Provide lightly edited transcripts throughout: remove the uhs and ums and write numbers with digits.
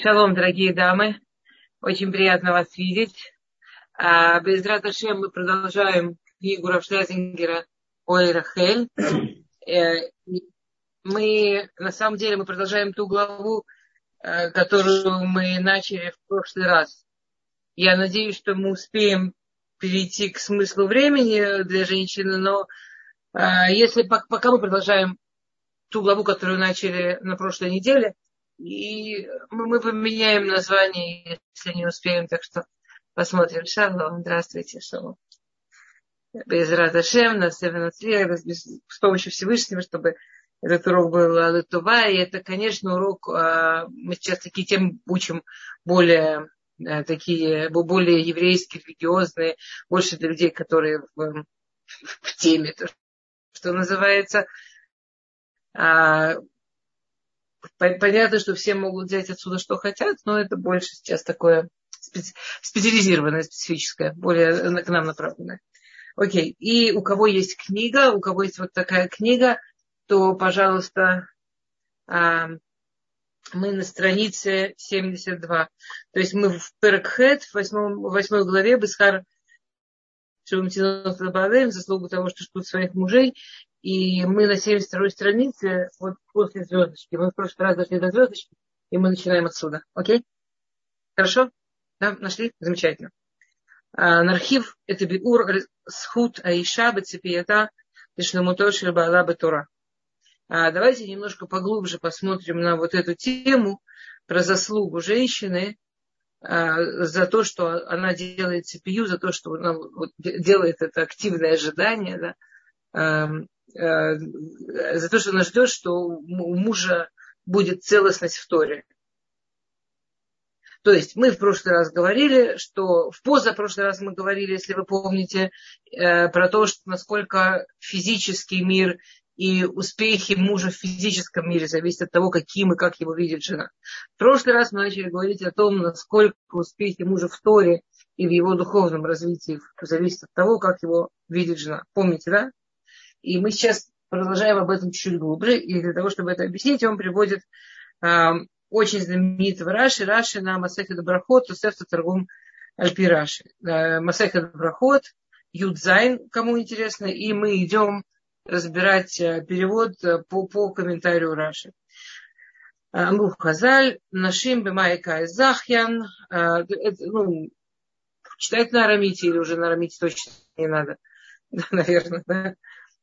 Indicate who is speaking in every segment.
Speaker 1: Шалом, дорогие дамы. Очень приятно вас видеть. Безрат Ашем мы продолжаем книгу Рав Шлезингера «Ой, Рахель». Мы продолжаем ту главу, которую мы начали в прошлый раз. Я надеюсь, что мы успеем перейти к смыслу времени для женщины, но пока мы продолжаем ту главу, которую начали на прошлой неделе, и мы поменяем название, если не успеем, так что посмотрим. Шалом, здравствуйте, шалом. Безрат Ашем, с помощью Всевышнего, чтобы этот урок был летува. И это, конечно, урок, мы сейчас такие темы учим более еврейские, религиозные, больше для людей, которые в теме, то, что называется. Понятно, что все могут взять отсюда, что хотят, но это больше сейчас такое специализированное, специфическое, более к нам направленное. Окей. И у кого есть книга, у кого есть вот такая книга, то, пожалуйста, мы на странице 72. То есть мы в Перекхет, в 8 главе, Бесхар Шумтинот Лабавем, заслугу того, что ждут своих мужей. И мы на 72-й странице, вот после звездочки. Мы в прошлый раз дошли до звездочки, и мы начинаем отсюда. Окей? Хорошо? Да, нашли? Замечательно. Нархив – это биур схут аиша бецепията лишнамутоши баала бетора. Давайте немножко поглубже посмотрим на вот эту тему про заслугу женщины за то, что она делает цепию, за то, что она делает это активное ожидание, да, за то, что она ждет, что у мужа будет целостность в Торе. То есть мы в прошлый раз говорили, что в позапрошлый раз мы говорили, если вы помните, про то, что насколько физический мир и успехи мужа в физическом мире зависят от того, каким и как его видит жена. В прошлый раз мы начали говорить о том, насколько успехи мужа в Торе и в его духовном развитии зависят от того, как его видит жена. Помните, да? И мы сейчас продолжаем об этом чуть глубже. И для того, чтобы это объяснить, он приводит очень знаменитого Раши. Раши на Масехет Брахот, Тосефта Таргум Альпи Раши. Масехет Брахот, Юдзайн, кому интересно. И мы идем разбирать перевод по комментарию Раши. Амру Хазаль, Нашим Бемайка Захьян. Читать на арамите или уже на арамите точно не надо. Наверное, да.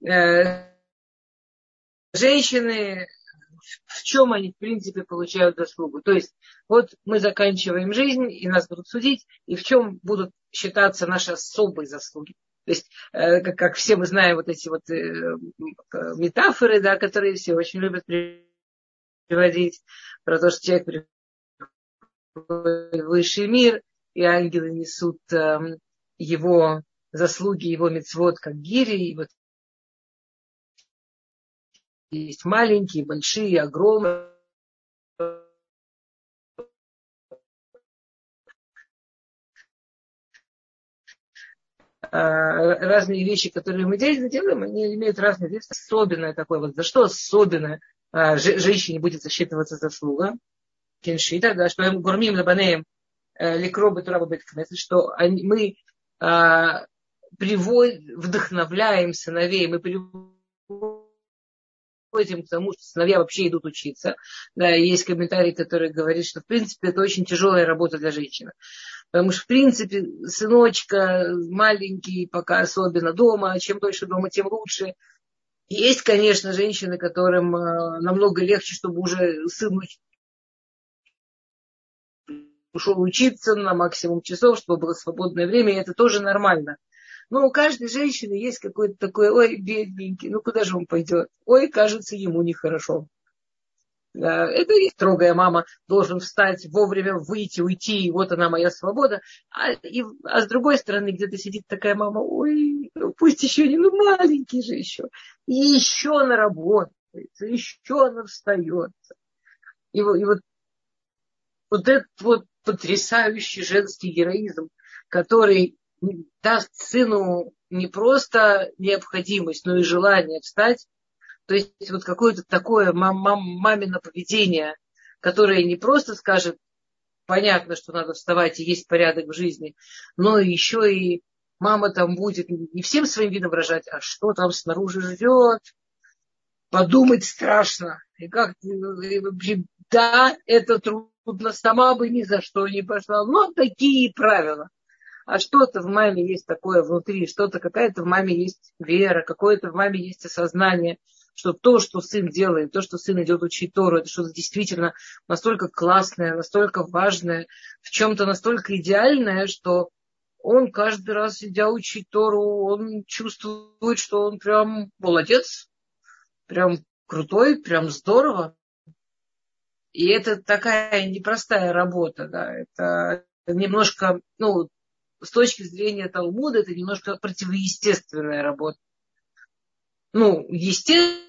Speaker 1: Женщины, в чем они, в принципе, получают заслугу. То есть, вот мы заканчиваем жизнь, и нас будут судить, и в чем будут считаться наши особые заслуги. То есть, как все мы знаем, вот эти вот метафоры, да, которые все очень любят приводить, про то, что человек приходит в высший мир, и ангелы несут его заслуги, его мицвот, как гири, и вот есть маленькие, большие, огромные. Разные вещи, которые мы делаем, они имеют разные вещи. Особенное такое, вот за что особенно женщине будет засчитываться заслуга. Кеншита, да, что им гормим лабанеем ликробы турабы, что мы вдохновляем сыновей, мы приводим к тому, что сыновья вообще идут учиться. Да, есть комментарий, который говорит, что в принципе это очень тяжелая работа для женщины. Потому что в принципе сыночка маленький, пока особенно дома, чем дольше дома, тем лучше. Есть, конечно, женщины, которым намного легче, чтобы уже сын ушел учиться на максимум часов, чтобы было свободное время, и это тоже нормально. Но у каждой женщины есть какой-то такой, ой, бедненький, ну куда же он пойдет? Ой, кажется, ему нехорошо. Это и строгая мама должен встать, вовремя выйти, уйти, и вот она моя свобода. А с другой стороны, где-то сидит такая мама, ой, ну пусть еще не, ну маленький же еще. И еще она работает, еще она встает. И вот этот вот потрясающий женский героизм, который даст сыну не просто необходимость, но и желание встать. То есть вот какое-то такое мамино поведение, которое не просто скажет, понятно, что надо вставать и есть порядок в жизни, но еще и мама там будет не всем своим видом выражать, а что там снаружи ждет, подумать страшно. И как, и вообще, да, это трудно, сама бы ни за что не пошла, но такие правила. А что-то в маме есть такое внутри, что-то, какая-то в маме есть вера, какое-то в маме есть осознание, что то, что сын делает, то, что сын идет учить Тору, это что-то действительно настолько классное, настолько важное, в чем-то настолько идеальное, что он каждый раз, идя учить Тору, он чувствует, что он прям молодец, прям крутой, прям здорово. И это такая непростая работа, да, это немножко, ну, с точки зрения Талмуда, это немножко противоестественная работа. Ну, естественно,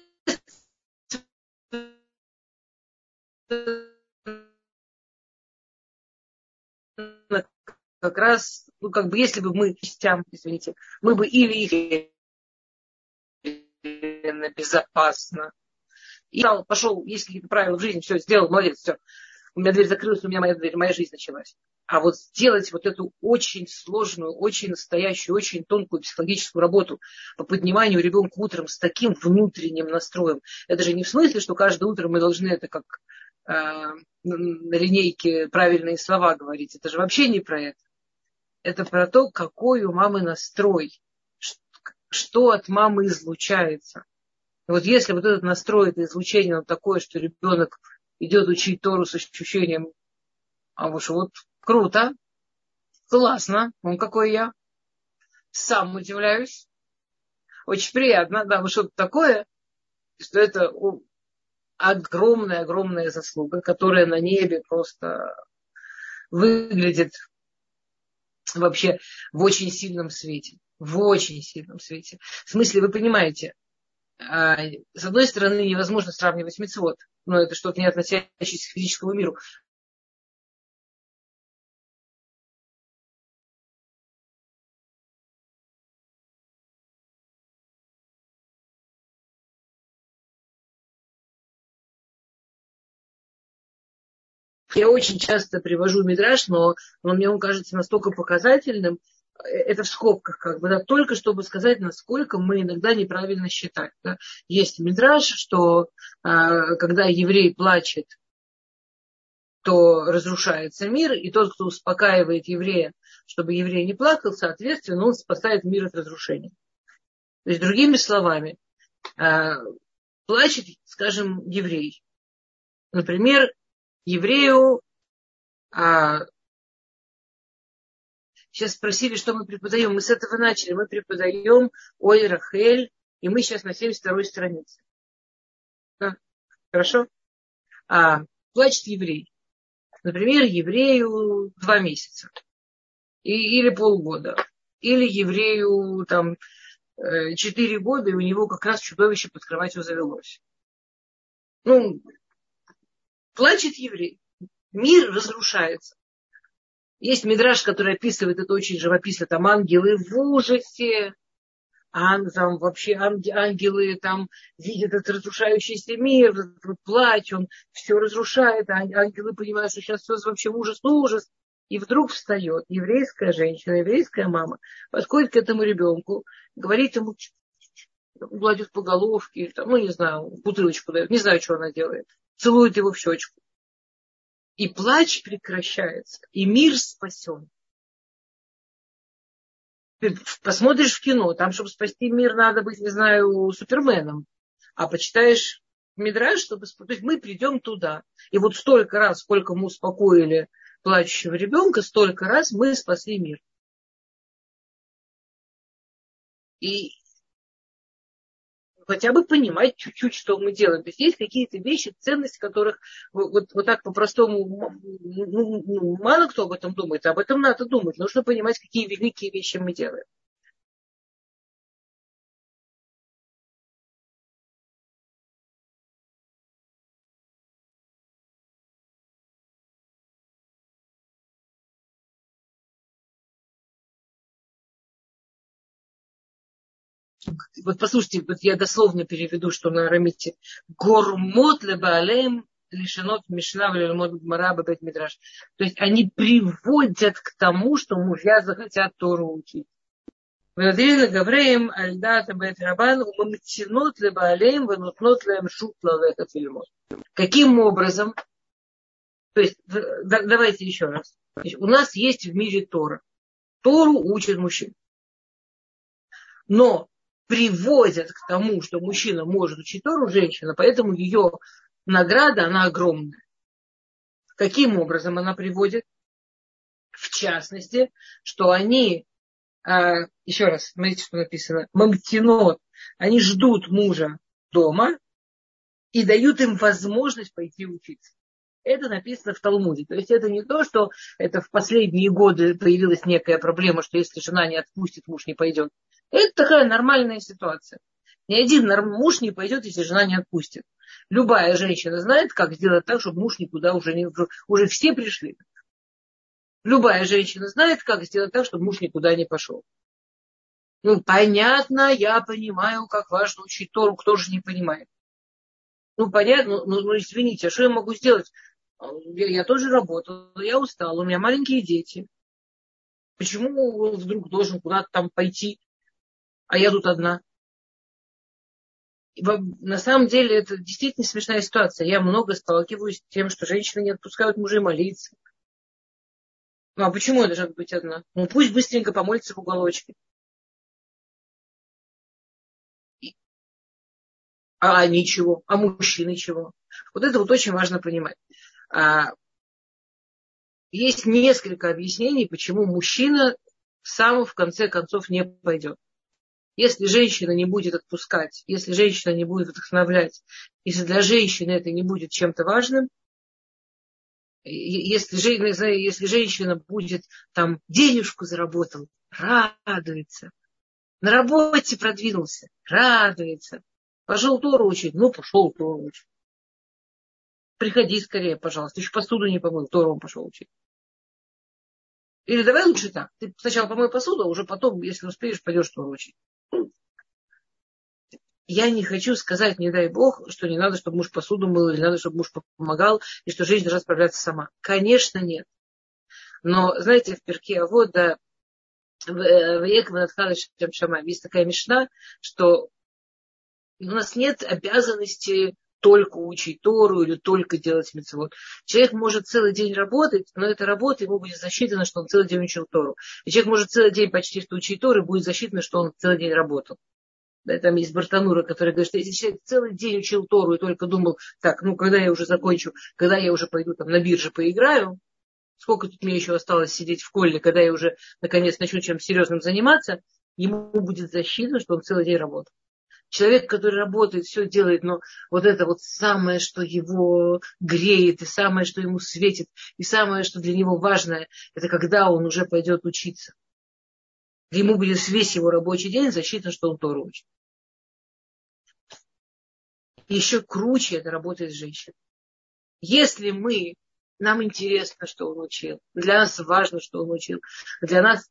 Speaker 1: как раз, ну, как бы, если бы мы, частям, извините, мы бы или их безопасно, и пошел, есть какие-то правила в жизни, все, сделал, молодец, все. У меня дверь закрылась, у меня моя дверь, моя жизнь началась. А вот сделать вот эту очень сложную, очень настоящую, очень тонкую психологическую работу по подниманию ребенка утром с таким внутренним настроем. Это же не в смысле, что каждое утро мы должны это как на линейке правильные слова говорить. Это же вообще не про это. Это про то, какой у мамы настрой, что от мамы излучается. И вот если вот этот настрой, это излучение он такое, что ребенок идет учить Тору с ощущением, а уж вот круто, классно, он какой я, сам удивляюсь, очень приятно, да, вот что-то такое, что это огромная заслуга, которая на небе просто выглядит вообще в очень сильном свете. В очень сильном свете. В смысле, вы понимаете, с одной стороны, невозможно сравнивать мицвот, но это что-то не относящееся к физическому миру. Я очень часто привожу мидраш, но мне он кажется настолько показательным, это в скобках, как бы, да, только чтобы сказать, насколько мы иногда неправильно считаем. Да. Есть мидраш, что когда еврей плачет, то разрушается мир, и тот, кто успокаивает еврея, чтобы еврей не плакал, соответственно, он спасает мир от разрушения. То есть, другими словами, плачет, скажем, еврей. Например, еврею сейчас спросили, что мы преподаем. Мы с этого начали. Мы преподаем Ой Рахель, и мы сейчас на 72-й странице. Да? Хорошо? Плачет еврей. Например, еврею 2 месяца. Или полгода. Или еврею там 4 года, и у него как раз чудовище под кроватью завелось. Ну, плачет еврей. Мир разрушается. Есть мидраш, который описывает это очень живописно. Там ангелы в ужасе. Там вообще ангелы там видят этот разрушающийся мир, этот плач, он все разрушает. А ангелы понимают, что сейчас все вообще ужас. И вдруг встает еврейская женщина, еврейская мама, подходит к этому ребенку, говорит ему, гладит по головке, там, ну не знаю, бутылочку дает, не знаю, что она делает, целует его в щечку. И плач прекращается, и мир спасен. Ты посмотришь в кино, там, чтобы спасти мир, надо быть, не знаю, суперменом. А почитаешь мидраш, чтобы... То есть мы придем туда. И вот столько раз, сколько мы успокоили плачущего ребенка, столько раз мы спасли мир. И хотя бы понимать чуть-чуть, что мы делаем. То есть есть какие-то вещи, ценности, которых вот так по-простому мало кто об этом думает. Об этом надо думать. Нужно понимать, какие великие вещи мы делаем. Вот послушайте, вот я дословно переведу, что на арамите. Гормот лебаалем лишенот мишна влюмот гмара бабет мидраш. То есть они приводят к тому, что мужья захотят Тору учить. Владимир Гавреем Альдата Бет Рабан умамтинот лебаалеем ванутнот леем шутла лехат фильмот. Каким образом? То есть, давайте еще раз. У нас есть в мире Тора. Тору учат мужчин. Но приводят к тому, что мужчина может учить Тору, женщина, поэтому ее награда, она огромная. Каким образом она приводит? В частности, что они, еще раз, смотрите, что написано, мамтинот, они ждут мужа дома и дают им возможность пойти учиться. Это написано в Талмуде. То есть это не то, что это в последние годы появилась некая проблема, что если жена не отпустит, муж не пойдет. Это такая нормальная ситуация. Ни один муж не пойдет, если жена не отпустит. Любая женщина знает, как сделать так, чтобы муж никуда уже все пришли. Любая женщина знает, как сделать так, чтобы муж никуда не пошел. Ну, понятно, я понимаю, как важно учить Тору, кто же не понимает. Ну, понятно, ну извините, а что я могу сделать? Я тоже работаю, я устала, у меня маленькие дети. Почему он вдруг должен куда-то там пойти, а я тут одна? На самом деле это действительно смешная ситуация. Я много сталкиваюсь с тем, что женщины не отпускают мужей молиться. Ну а почему я должна быть одна? Ну пусть быстренько помолится в уголочке. А ничего, а мужчины чего? Вот это вот очень важно понимать. Есть несколько объяснений, почему мужчина сам в конце концов не пойдет. Если женщина не будет отпускать, если женщина не будет вдохновлять, если для женщины это не будет чем-то важным, если женщина будет там денежку заработал, радуется, на работе продвинулся, радуется, пошел Тору учить, ну пошел Тору учить. Приходи скорее, пожалуйста, еще посуду не помыл, Тору он пошел учить. Или давай лучше так, ты сначала помой посуду, а уже потом, если успеешь, пойдешь Тору учить. Я не хочу сказать, не дай бог, что не надо, чтобы муж посуду мыл, или надо, чтобы муж помогал, и что женщина должна справляться сама. Конечно, нет. Но, знаете, в Перке Авот, да, в есть такая мишна, что у нас нет обязанности только учить Тору или только делать мицвот. Человек может целый день работать, но эта работа ему будет засчитана, что он целый день учил Тору. И человек может целый день почти что учить Тору, и будет засчитано, что он целый день работал. Да, там есть Бартанура, который говорит, что если человек целый день учил Тору и только думал, так, ну, когда я уже закончу, когда я уже пойду там на бирже поиграю, сколько тут мне еще осталось сидеть в колле, когда я уже наконец начну чем-то серьезным заниматься, ему будет засчитано, что он целый день работал. Человек, который работает, все делает, но вот это вот самое, что его греет, и самое, что ему светит, и самое, что для него важное, это когда он уже пойдет учиться. Ему будет весь его рабочий день засчитано, что он Тору учит. Еще круче это работает с женщиной. Если нам интересно, что он учил, для нас важно, что он учил, для нас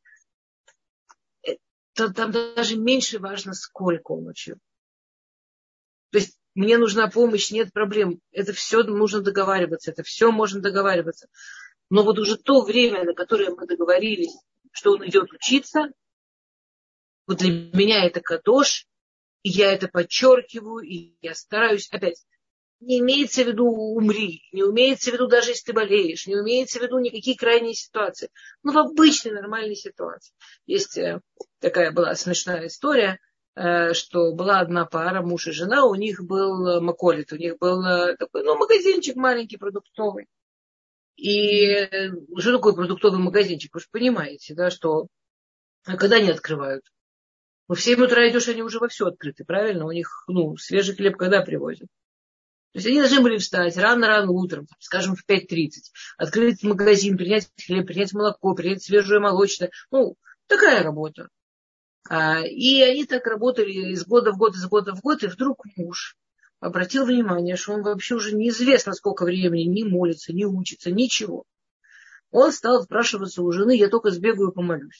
Speaker 1: то там даже меньше важно, сколько он учил. То есть мне нужна помощь, нет проблем. Это все нужно договариваться, это все можно договариваться. Но вот уже то время, на которое мы договорились, что он идет учиться, вот для меня это кадош, и я это подчеркиваю, и я стараюсь опять. Не имеется в виду умри, не имеется в виду даже если ты болеешь, не имеется в виду никакие крайние ситуации. Но в обычной нормальной ситуации. Есть такая была смешная история, что была одна пара, муж и жена, у них был маколит, у них был такой, магазинчик маленький, продуктовый. И что такое продуктовый магазинчик? Вы же понимаете, да, что когда они открывают? В 7 утра идешь, они уже вовсю открыты, правильно? У них, свежий хлеб когда привозят? То есть они должны были встать рано-рано утром, скажем, в 5:30, открыть магазин, принять хлеб, принять молоко, принять свежее молочное. Такая работа. И они так работали из года в год, и вдруг муж обратил внимание, что он вообще уже неизвестно сколько времени не молится, не учится, ничего. Он стал спрашиваться у жены, я только сбегаю и помолюсь.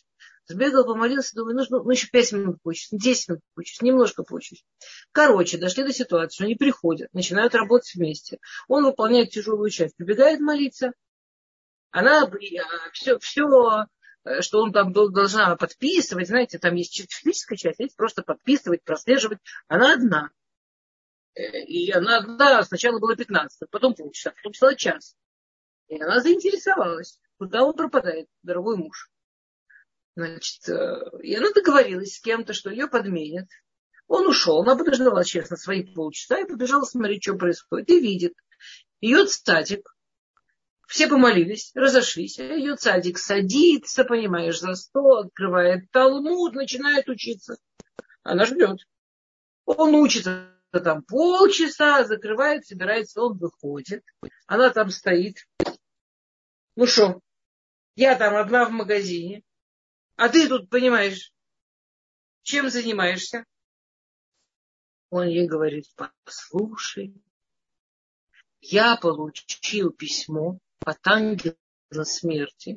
Speaker 1: Сбегал, помолился, думаю, ну еще 5 минут поучусь, 10 минут поучусь, немножко поучусь. Короче, дошли до ситуации, что они приходят, начинают работать вместе. Он выполняет тяжелую часть, прибегает молиться. Она все, что он там должна подписывать, знаете, там есть физическая часть, есть просто подписывать, прослеживать. Она одна. И она одна, сначала было 15, потом полчаса, потом стало час. И она заинтересовалась, куда он пропадает, дорогой муж. Значит, и она договорилась с кем-то, что ее подменят. Он ушел, она подождала, честно, свои полчаса и побежала смотреть, что происходит. И видит, ее цадик, все помолились, разошлись, а ее цадик садится, понимаешь, за стол, открывает Талмуд, начинает учиться. Она ждет. Он учится там полчаса, закрывает, собирается, он выходит. Она там стоит. Ну что, я там одна в магазине, а ты тут, понимаешь, чем занимаешься? Он ей говорит, послушай, я получил письмо от ангела смерти,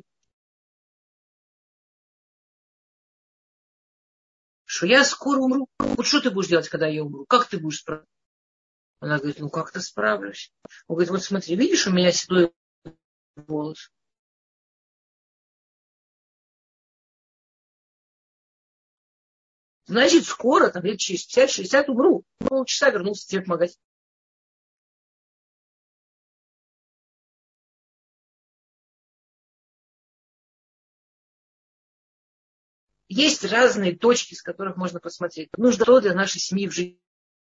Speaker 1: что я скоро умру. Вот что ты будешь делать, когда я умру? Как ты будешь справляться? Она говорит, ну как-то справлюсь. Он говорит, вот смотри, видишь, у меня седой волос. Значит, скоро, там лет через 50-60 умру. Полчаса вернулся тебе в магазин. Есть разные точки, с которых можно посмотреть. Нужно что для нашей семьи в жизни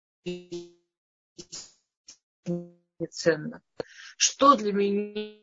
Speaker 1: ценно. Что для меня,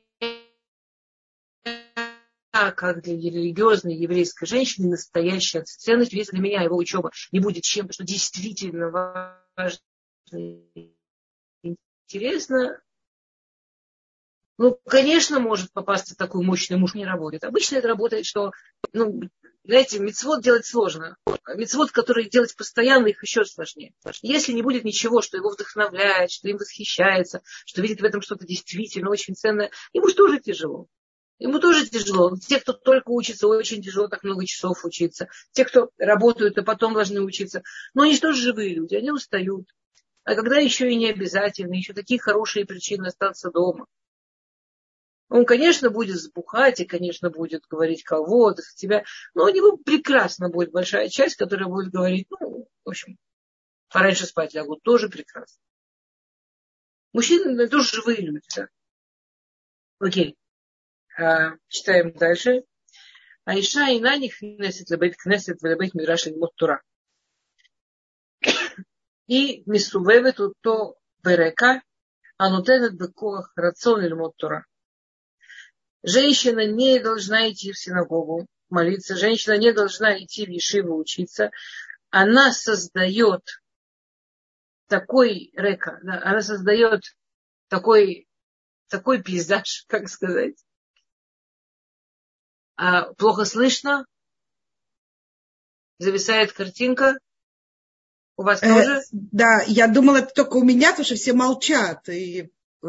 Speaker 1: как для религиозной еврейской женщины, настоящая ценность. Если для меня его учеба не будет чем-то, что действительно важно и интересно, ну, конечно, может попасться такой мощный муж, не работает. Обычно это работает, что, знаете, мицвот делать сложно. Мицвот, которые делать постоянно, их еще сложнее. Если не будет ничего, что его вдохновляет, что им восхищается, что видит в этом что-то действительно очень ценное, ему же тоже тяжело. Ему тоже тяжело. Те, кто только учится, очень тяжело так много часов учиться. Те, кто работают, а потом должны учиться. Но они же тоже живые люди, они устают. А когда еще и не обязательно, еще такие хорошие причины остаться дома. Он, конечно, будет сбухать и, конечно, будет говорить кого-то, тебя. Но у него прекрасно будет большая часть, которая будет говорить, в общем, пораньше спать лягут. Тоже прекрасно. Мужчины тоже живые люди, да. Окей. Читаем дальше. Аиша и на них кнесет лебейт мидраш лимот Тора. И мисувевет то берека, анутенет бекоах рацион лимот Тора. Женщина не должна идти в синагогу молиться, женщина не должна идти в ешиву учиться. Она создает такой река, да, она создает такой пейзаж, как сказать. Плохо слышно? Зависает картинка? У вас тоже?
Speaker 2: Да, я думала, это только у меня, потому что все молчат. И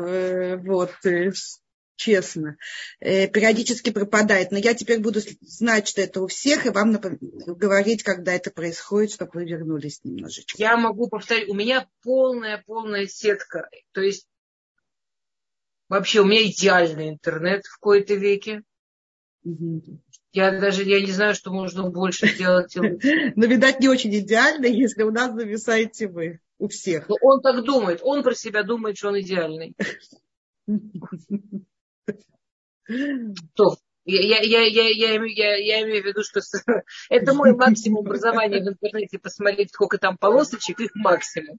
Speaker 2: честно, периодически пропадает. Но я теперь буду знать, что это у всех, и вам говорить, когда это происходит, чтобы вы вернулись немножечко.
Speaker 1: Я могу повторить, у меня полная сетка. То есть вообще у меня идеальный интернет в кои-то веке. Я не знаю, что можно больше сделать.
Speaker 2: Но, видать, не очень идеально, если у нас зависаете вы. У всех.
Speaker 1: Но он так думает. Он про себя думает, что он идеальный. Я имею в виду, что это мой максимум образования в интернете, посмотреть, сколько там полосочек, их максимум.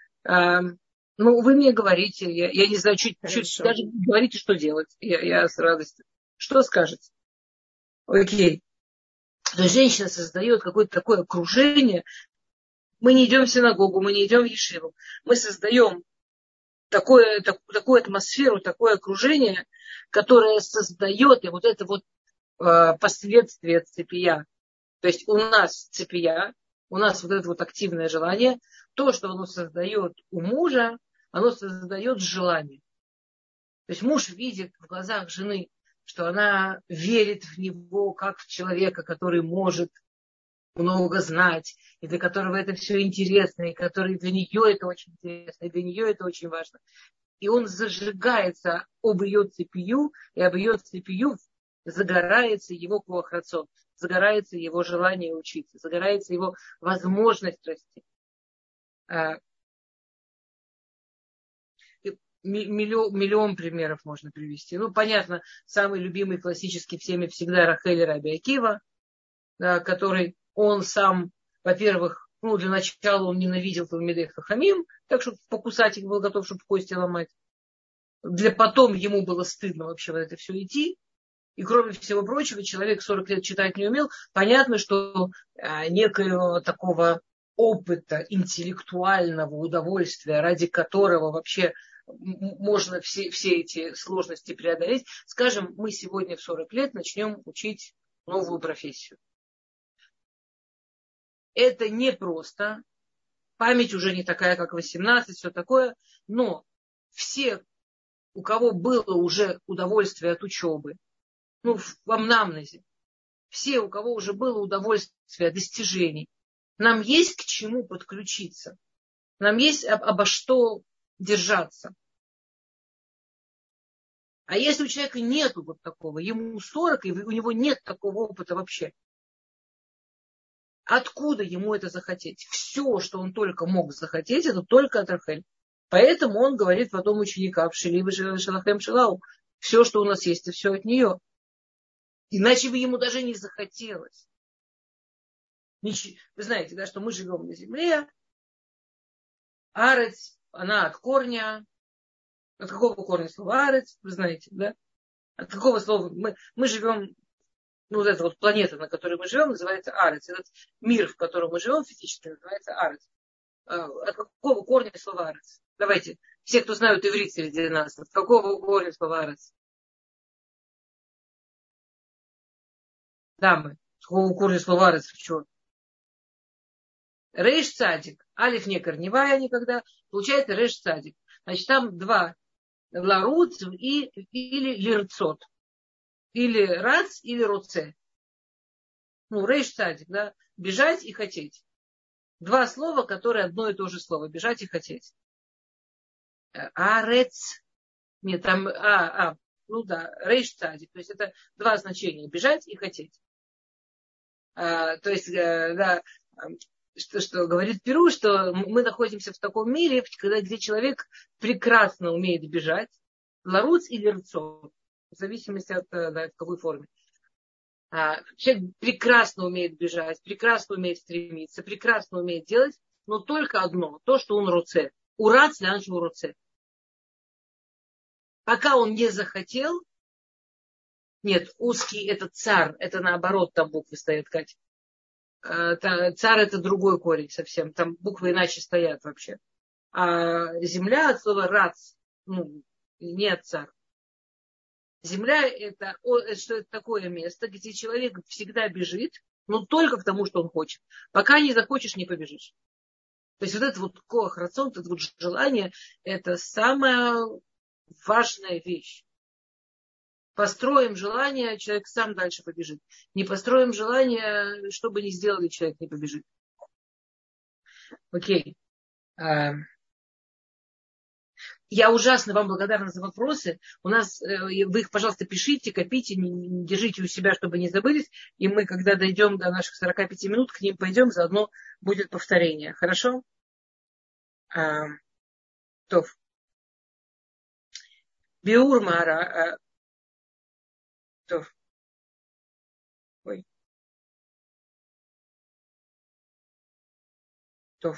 Speaker 1: Вы мне говорите, я не знаю, чуть даже говорите, что делать. Я с радостью. Что скажете? Окей. То есть женщина создает какое-то такое окружение. Мы не идем в синагогу, мы не идем в ешиву. Мы создаем такую атмосферу, такое окружение, которое создает и вот это вот последствия цепия. То есть у нас цепия, у нас вот это вот активное желание, то, что оно создает у мужа, оно создает желание. То есть муж видит в глазах жены, что она верит в него как в человека, который может много знать, и для которого это все интересно, и который для нее это очень интересно, и для нее это очень важно. И он зажигается об ее цепью, и об ее цепью загорается его коах-рацон, загорается его желание учиться, загорается его возможность расти. Миллион примеров можно привести. Ну, понятно, самый любимый классический всеми всегда Рахель Раби Акива, да, который он сам, во-первых, ну, для начала он ненавидел Талмидей Хахамим, так что покусать их был готов, чтобы кости ломать. Потом ему было стыдно вообще в это все идти. И кроме всего прочего, человек 40 лет читать не умел. Понятно, что некоего такого опыта интеллектуального удовольствия, ради которого вообще можно все эти сложности преодолеть. Скажем, мы сегодня в 40 лет начнем учить новую профессию. Это непросто. Память уже не такая, как 18, все такое. Но все, у кого было уже удовольствие от учебы, ну, в анамнезе, все, у кого уже было удовольствие от достижений, нам есть к чему подключиться. Нам есть обо что держаться. А если у человека нету вот такого, ему 40, и у него нет такого опыта вообще, откуда ему это захотеть? Все, что он только мог захотеть, это только от Рахель. Поэтому он говорит потом ученикам, Шилибы Шалахем Шилау, все, что у нас есть, это все от нее. Иначе бы ему даже не захотелось. Вы знаете, да, что мы живем на земле, арец, она от корня. От какого корня слова арец, вы знаете, да? От какого слова мы живем, ну, вот эта вот планета, на которой мы живем, называется арец. Этот мир, в котором мы живем физически, называется арец. От какого корня слова арец? Давайте, все, кто знают иврит среди нас, от какого корня слова арец? Дамы, от какого корня слова арец? Чего? Рейш цадик. Алиф не корневая никогда. Получается рейш цадик. Значит, там два. Ларуц или лирцот. Или рац, или роце. Ну, рейш цадик, да. Бежать и хотеть. Два слова, которые одно и то же слово. Бежать и хотеть. Арец. Нет, там, ну да, рейш цадик. То есть это два значения. Бежать и хотеть. То есть, да, что говорит Перу, что мы находимся в таком мире, где человек прекрасно умеет бежать, ларуц или рцо, в зависимости от в какой форме. Человек прекрасно умеет бежать, прекрасно умеет стремиться, прекрасно умеет делать, но только одно, то, что он руце. Урац лянчу руце. Пока он не захотел, нет, узкий это царь, это наоборот там буквы стоят, Катя. Царь это другой корень совсем. Там буквы иначе стоят вообще. А земля от слова рац, ну, не от царь. Земля это такое место, где человек всегда бежит, но только к тому, что он хочет. Пока не захочешь, не побежишь. То есть вот это вот коах рацион, это вот желание, это самая важная вещь. Построим желание, человек сам дальше побежит. Не построим желание, что бы ни сделали, человек не побежит. Окей. Я ужасно вам благодарна за вопросы. У нас, вы их, пожалуйста, пишите, копите, не держите у себя, чтобы не забылись. И мы, когда дойдем до наших 45 минут, к ним пойдем, заодно будет повторение. Хорошо? То. Биур Мара. То. Ой. То.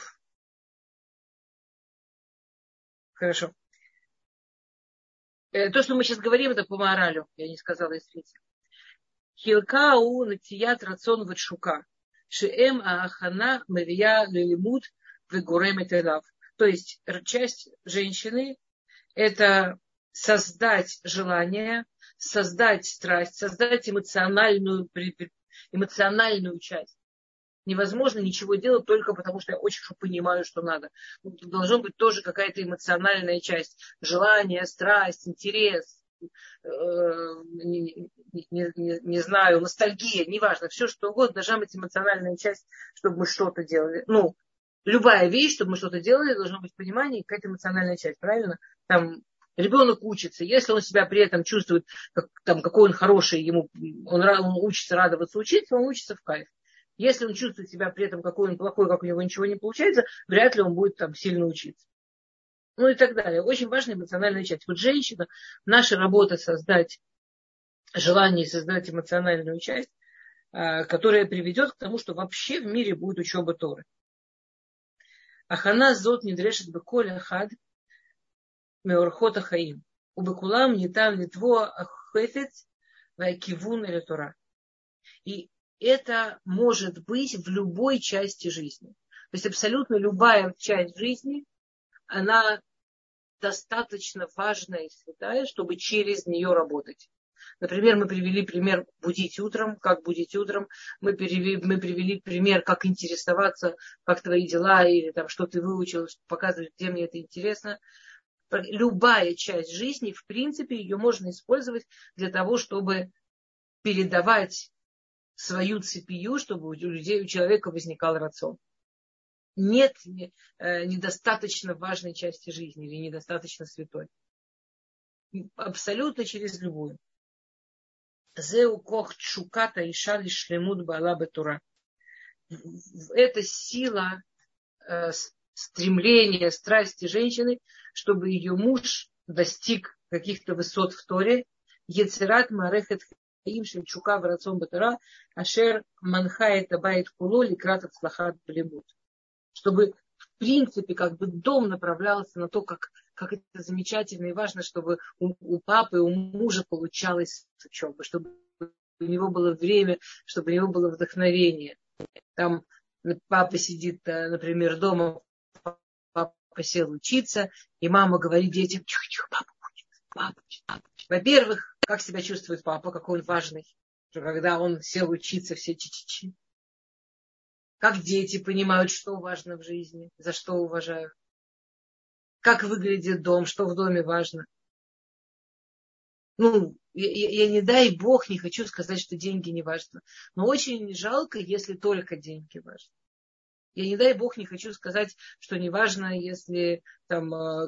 Speaker 1: Хорошо. То, что мы сейчас говорим, это по моралю. Я не сказала, извините. Хилкау натият рацион ватшука. Шеэм аахана мавия лилимут вегуремет элав. То есть часть женщины это создать желание, создать страсть, создать эмоциональную часть. Невозможно ничего делать только потому, что я очень хорошо понимаю, что надо. Должна быть тоже какая-то эмоциональная часть. Желание, страсть, интерес. не знаю, ностальгия, неважно, все что угодно, должна быть эмоциональная часть, чтобы мы что-то делали. Ну, любая вещь, чтобы мы что-то делали, должно быть понимание и какая-то эмоциональная часть, правильно? Там ребенок учится, если он себя при этом чувствует, какой он хороший, он учится радоваться, учиться, он учится в кайф. Если он чувствует себя при этом, какой он плохой, как у него ничего не получается, вряд ли он будет там сильно учиться. Ну и так далее. Очень важная эмоциональная часть. Вот женщина, наша работа создать желание, создать эмоциональную часть, которая приведет к тому, что вообще в мире будет учеба Торы. Ахана зот недрешет беколя хад меорхота хаим. Убекулам нитан литво ахефец вайкивун или Тора. И это может быть в любой части жизни. То есть абсолютно любая часть жизни, она достаточно важная и святая, чтобы через нее работать. Например, мы привели пример будить утром, как будить утром. Мы привели пример, как интересоваться, как твои дела, или там, что ты выучил, показывать, где мне это интересно. Любая часть жизни, в принципе, ее можно использовать для того, чтобы передавать свою цепию, чтобы у человека возникал рацион. Нет недостаточно важной части жизни или недостаточно святой. Абсолютно через любую. Зеу кох чуката и шали шлемут баала бетура. Это сила стремления, страсти женщины, чтобы ее муж достиг каких-то высот в Торе. Ецерат марехет хаим шельчука в рацион бетура ашер манхает абайт куло ликрат ацлахат блемут. Чтобы в принципе как бы дом направлялся на то, как это замечательно и важно, чтобы у папы, у мужа получалось с учебы, чтобы у него было время, чтобы у него было вдохновение. Там папа сидит, например, дома, папа сел учиться, и мама говорит детям: тихо, папа учится. Во-первых, как себя чувствует папа, какой он важный, что когда он сел учиться, все чи-чи-чи. Как дети понимают, что важно в жизни, за что уважают. Как выглядит дом, что в доме важно. Ну, я не дай бог не хочу сказать, что деньги не важны. Но очень жалко, если только деньги важны. Я не дай бог не хочу сказать, что не важно, если там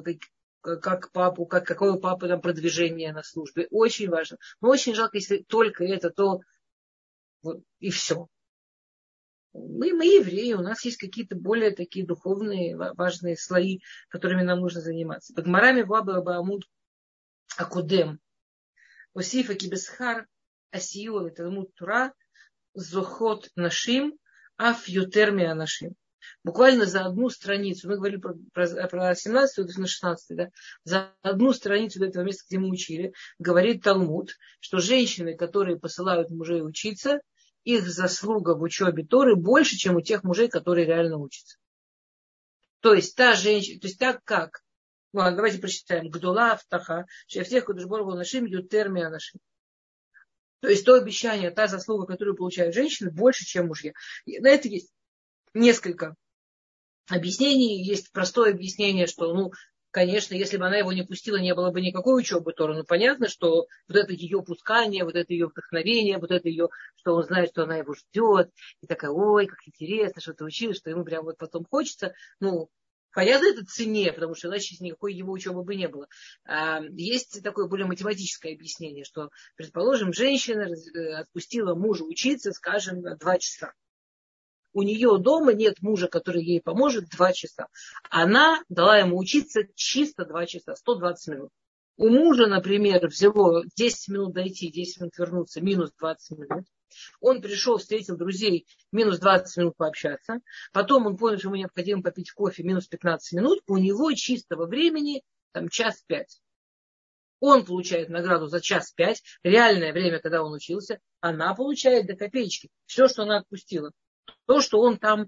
Speaker 1: какое у папы там продвижение на службе. Очень важно. Но очень жалко, если только это, то вот, и все. Мы евреи, у нас есть какие-то более такие духовные, важные слои, которыми нам нужно заниматься. Под марами ваба баамуд акудем. Осифа кибесхар асио талмуд тура зохот нашим аф ютерми анашим. Буквально за одну страницу, мы говорили про 17 на 16, да, за одну страницу до этого места, где мы учили, говорит Талмуд, что женщины, которые посылают мужей учиться, их заслуга в учебе Торы больше, чем у тех мужей, которые реально учатся. То есть та женщина, то есть так как, давайте прочитаем, Гдула Автаха, Шефтех Кудышбор Волнашим Ютерми Анашим. То есть то обещание, та заслуга, которую получают женщины, больше, чем мужья. И на это есть несколько объяснений. Есть простое объяснение, что, конечно, если бы она его не пустила, не было бы никакой учебы Торы. Но понятно, что вот это ее пускание, вот это ее вдохновение, вот это ее, что он знает, что она его ждет. И такая: ой, как интересно, что ты училась, что ему прям вот потом хочется. Понятно, это цене, потому что иначе никакой его учебы бы не было. Есть такое более математическое объяснение, что, предположим, женщина отпустила мужа учиться, скажем, на 2 часа. У нее дома нет мужа, который ей поможет 2 часа. Она дала ему учиться чисто 2 часа, 120 минут. У мужа, например, взяло 10 минут дойти, 10 минут вернуться, минус 20 минут. Он пришел, встретил друзей, минус 20 минут пообщаться. Потом он понял, что ему необходимо попить кофе, минус 15 минут. У него чистого времени там 1:05. Он получает награду за 1:05. Реальное время, когда он учился, она получает до копеечки. Все, что она отпустила. То, что он там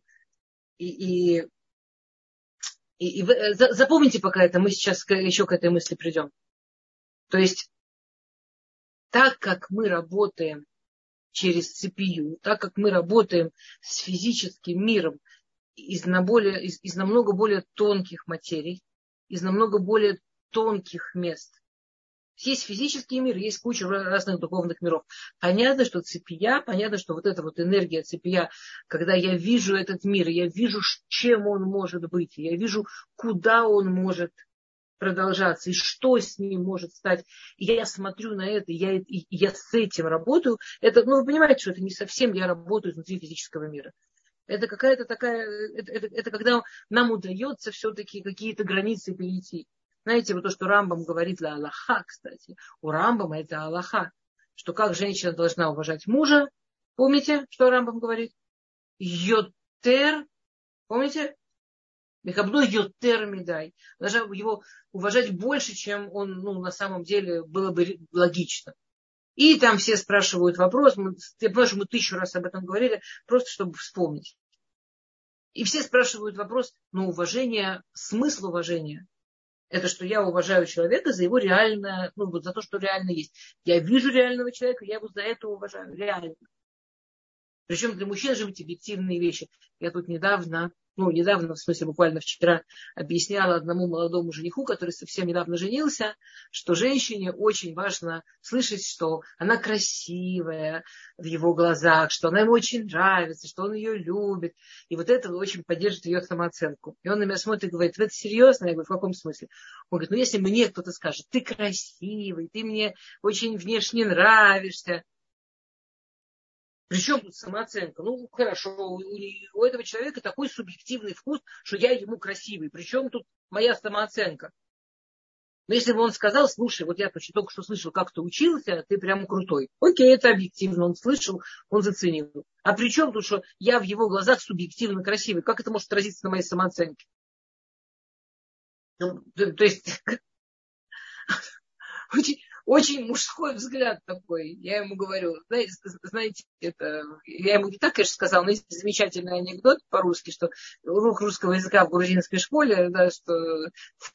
Speaker 1: запомните пока это, мы сейчас еще к этой мысли придем. То есть, так как мы работаем через цепию, так как мы работаем с физическим миром из намного более тонких материй, из намного более тонких мест, Есть физический мир, есть куча разных духовных миров. Понятно, что цепия, понятно, что вот эта вот энергия цепия, когда я вижу этот мир, я вижу, чем он может быть, я вижу, куда он может продолжаться, и что с ним может стать. И я смотрю на это, и я с этим работаю. Это, ну, вы понимаете, что это не совсем я работаю внутри физического мира. Это какая-то такая, это когда нам удается все-таки какие-то границы перейти. Знаете, вот то, что Рамбам говорит для Аллаха, кстати. У Рамбама это Аллаха. Что как женщина должна уважать мужа. Помните, что Рамбам говорит? Йотер. Помните? Мехабду йотер мидай. Должна его уважать больше, чем он, ну, на самом деле было бы логично. И там все спрашивают вопрос. Я понимаю, что мы 1000 раз об этом говорили, просто чтобы вспомнить. И все спрашивают вопрос, но уважение, смысл уважения. Это что я уважаю человека за его реальное, ну, вот за то, что реально есть. Я вижу реального человека, я его за это уважаю, реально. Причем для мужчин же быть объективные вещи. Я тут недавно, в смысле буквально вчера, объясняла одному молодому жениху, который совсем недавно женился, что женщине очень важно слышать, что она красивая в его глазах, что она ему очень нравится, что он ее любит. И вот это очень поддержит ее самооценку. И он на меня смотрит и говорит, вы это серьезно? Я говорю, в каком смысле? Он говорит, ну если мне кто-то скажет, ты красивый, ты мне очень внешне нравишься. Причем тут самооценка? Ну, хорошо, у этого человека такой субъективный вкус, что я ему красивый. Причем тут моя самооценка? Но если бы он сказал, слушай, вот я только что слышал, как ты учился, ты прямо крутой. Окей, это объективно, он слышал, он заценил. А при чем тут, что я в его глазах субъективно красивый? Как это может отразиться на моей самооценке? Ну, то есть... Очень мужской взгляд такой. Я ему говорю, знаете, это, я ему не так, конечно, сказала, но есть замечательный анекдот по-русски, что урок русского языка в грузинской школе, да, что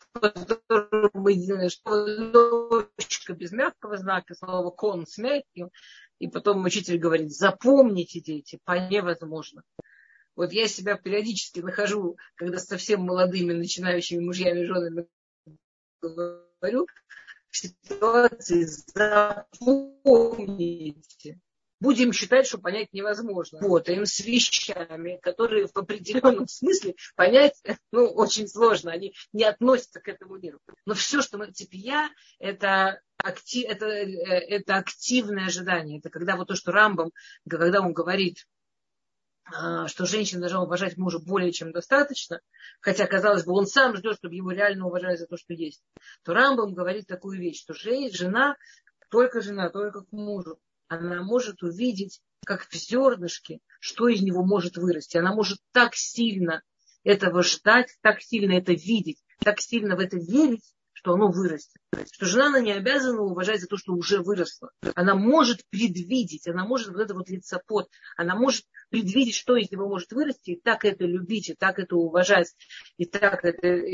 Speaker 1: дочка без мягкого знака, слово кон с мягким, и потом учитель говорит, запомните, дети, невозможно. Вот я себя периодически нахожу, когда с совсем молодыми начинающими мужьями и женами говорю, ситуации запомните. Будем считать, что понять невозможно. Работаем с вещами, которые в определенном смысле понять, ну, очень сложно. Они не относятся к этому миру. Но все, что мы цепия, это активное ожидание. Это когда вот то, что Рамбам, когда он говорит, что женщина должна уважать мужа более чем достаточно, хотя, казалось бы, он сам ждет, чтобы его реально уважали за то, что есть, то Рамбам говорит такую вещь, что жена, только к мужу, она может увидеть, как в зернышке, что из него может вырасти. Она может так сильно этого ждать, так сильно это видеть, так сильно в это верить, что оно вырастет. Что жена, она не обязана уважать за то, что уже выросло. Она может предвидеть, она может вот это вот лицепот, она может предвидеть, что из него может вырасти, и так это любить, и так это уважать, и так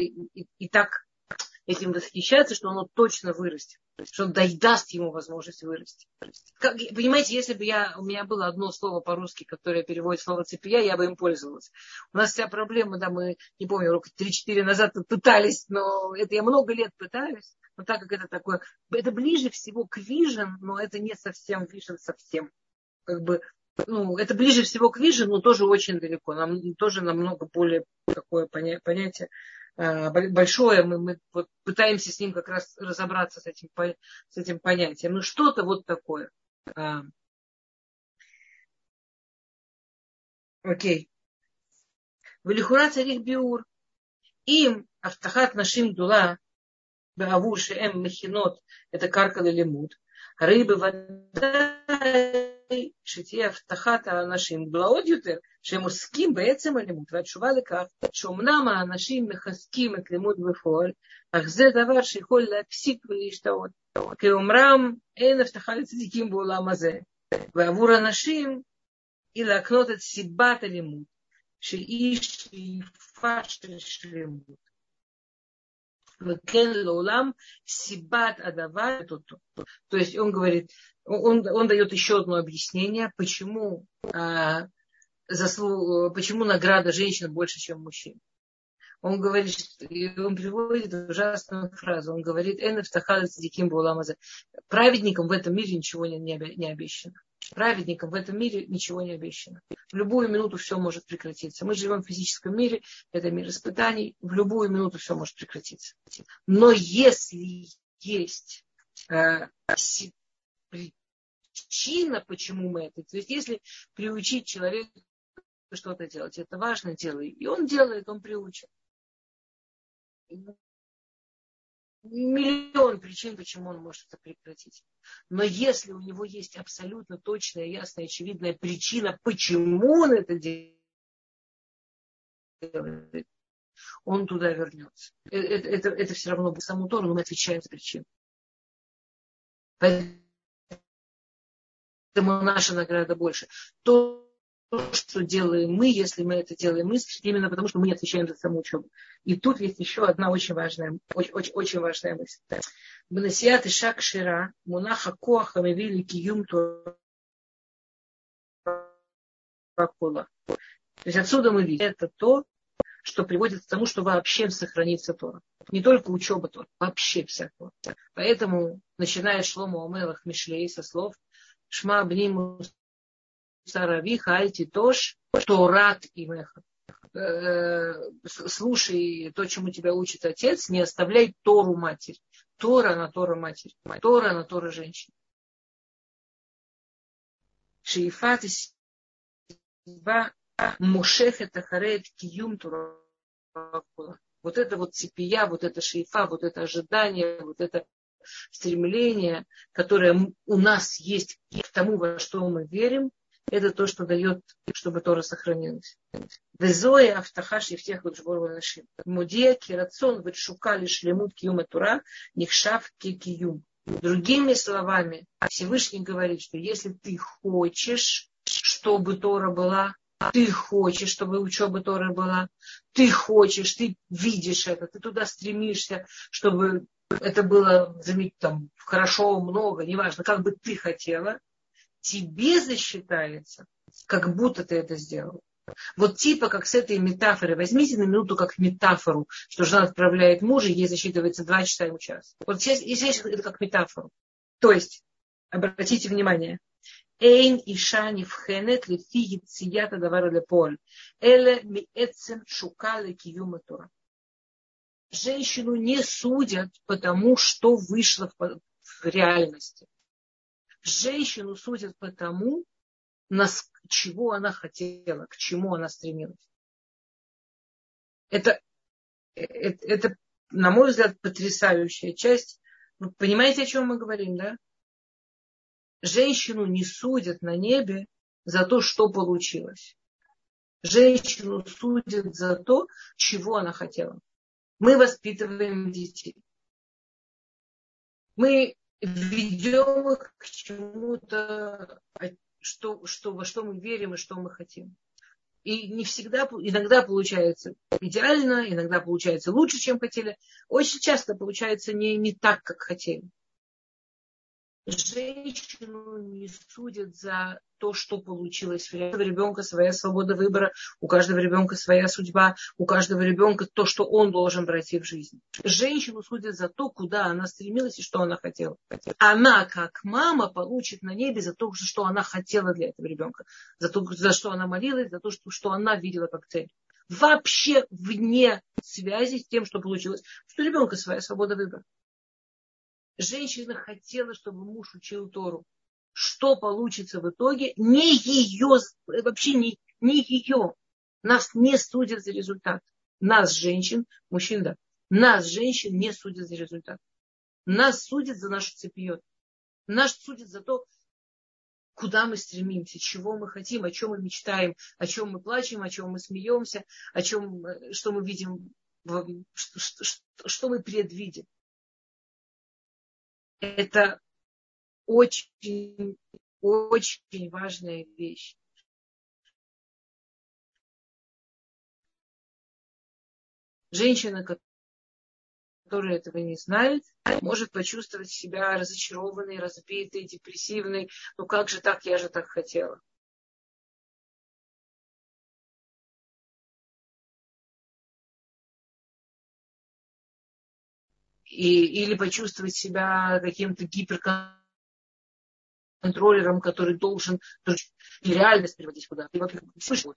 Speaker 1: этим восхищаться, что оно точно вырастет, что он даст ему возможность вырасти. Понимаете, если бы у меня было одно слово по-русски, которое переводит слово цепия, я бы им пользовалась. У нас вся проблема, да, мы, не помню, рока 3-4 назад пытались, но это я много лет пытаюсь, но так как это такое, это ближе всего к vision, но это не совсем vision совсем. Как бы, ну, это ближе всего к vision, но тоже очень далеко. Нам тоже намного более такое понятие большое, мы вот пытаемся с ним как раз разобраться с этим понятием. Ну, что-то вот такое. Окей. Велихура царих биур. Им автахат нашим дула, беавур шеэм мехинот, это карка лелемут. Рыбы вода, שתהיה הבטחת האנשים גבוהות יותר, שהם עוסקים בעצם הלימוד, והתשובה לכך, שאומנם האנשים מחזקים את לימוד בפועל, אך זה דבר שיכול להפסיק ולהשתאות. כי אומרם אין הבטחה לצדיקים בעולם הזה, ועבור אנשים היא להקנות את סיבת הלימוד, שהיא שאיפה של שלמות. וכן לעולם סיבת הדבר אותו. То есть он говорит, он дает еще одно объяснение, почему награда женщин больше, чем мужчин. Он говорит, и он приводит ужасную фразу. Он говорит, праведникам в этом мире ничего не обещано. Праведникам в этом мире ничего не обещано. В любую минуту все может прекратиться. Мы живем в физическом мире, это мир испытаний. В любую минуту все может прекратиться. Но если есть причина, почему мы это, то есть если приучить человека что-то делать, это важно делать, и он делает, он приучен. Миллион причин, почему он может это прекратить. Но если у него есть абсолютно точная, ясная, очевидная причина, почему он это делает, он туда вернется. Это все равно будет саму Тору, но мы отвечаем за причину. Поэтому наша награда больше. То, что делаем мы, если мы это делаем искренне, именно потому, что мы не отвечаем за саму учебу. И тут есть еще одна очень важная мысль. Бнасиат и шак шира, мунаха коаха мевили киюм тора. То есть отсюда мы видим, это то, что приводит к тому, что вообще сохранится Тора. Не только учеба Тора, вообще вся Тора. Поэтому начинает Шломо Омелах Мишлей со слов Шма бниму саравиха альти тош торат имеха. Слушай то, чему тебя учит отец, не оставляй Тору матери. Тора на Тора матери. Тора на Тора женщин. Шиифат и сива мушехет ахарет киюм Тора. Вот это вот цепия, вот это шиифа, вот это ожидание, вот это стремление, которое у нас есть к тому, во что мы верим, это то, что дает, чтобы Тора сохранилась. Везоя автахаш и всех лучбор нашим. Мудия кирацон вышукали шлемут киюма Тора нихшав киюм. Другими словами, Всевышний говорит, что если ты хочешь, чтобы Тора была, ты хочешь, чтобы учеба Торы была, ты хочешь, ты видишь это, ты туда стремишься, чтобы это было там, хорошо, много, неважно, как бы ты хотела, тебе засчитается, как будто ты это сделал. Вот типа как с этой метафорой, возьмите на минуту как метафору, что жена отправляет мужа, ей засчитывается 2 часа ему час. Вот сейчас это как метафору. То есть, обратите внимание, Эйн иша нивхенет лефи яцият адавар леполь. Эле миэцем шука лекиюма Тора. Женщину не судят потому, что вышло в реальности. Женщину судят потому, чего она хотела, к чему она стремилась. Это, на мой взгляд, потрясающая часть. Вы понимаете, о чем мы говорим, да? Женщину не судят на небе за то, что получилось. Женщину судят за то, чего она хотела. Мы воспитываем детей. Мы ведем их к чему-то, во что мы верим и что мы хотим. И не всегда, иногда получается идеально, иногда получается лучше, чем хотели. Очень часто получается не так, как хотели. Женщину не судят за то, что получилось. У каждого ребенка своя свобода выбора, у каждого ребенка своя судьба, у каждого ребенка то, что он должен пройти в жизни. Женщину судят за то, куда она стремилась и что она хотела. Она, как мама, получит на небе за то, что она хотела для этого ребенка, за что она молилась, за то, что она видела как цель. Вообще вне связи с тем, что получилось. Что у ребенка своя свобода выбора. Женщина хотела, чтобы муж учил Тору. Что получится в итоге, не ее, вообще не ее. Нас не судят за результат. Нас, женщин, мужчин, да. Нас, женщин, не судят за результат. Нас судят за нашу цепиот. Нас судят за то, куда мы стремимся, чего мы хотим, о чем мы мечтаем, о чем мы плачем, о чем мы смеемся, что мы видим, что мы предвидим. Это очень, очень важная вещь. Женщина, которая этого не знает, может почувствовать себя разочарованной, разбитой, депрессивной. Ну как же так, я же так хотела. или почувствовать себя каким-то гиперконтроллером, который должен реальность приводить куда-то. И вот слышно.